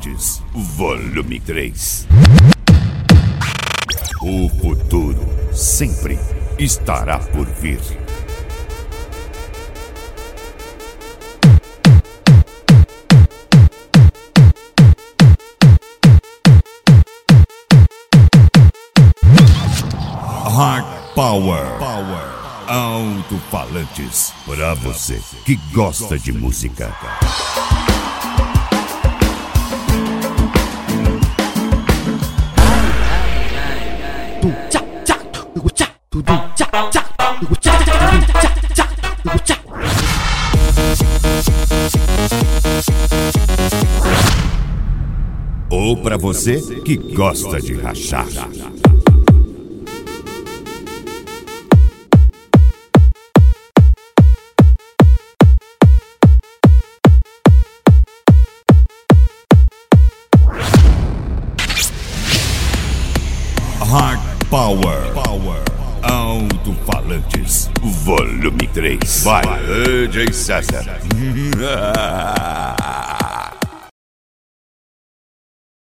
Alto-falantes, volume 3. O futuro sempre estará por vir. Hard Power. Alto-falantes, pra você que gosta de música. Ou pra você que gosta de rachar. Hard Power. Alto-falantes, volume 3. Vai, Jay César.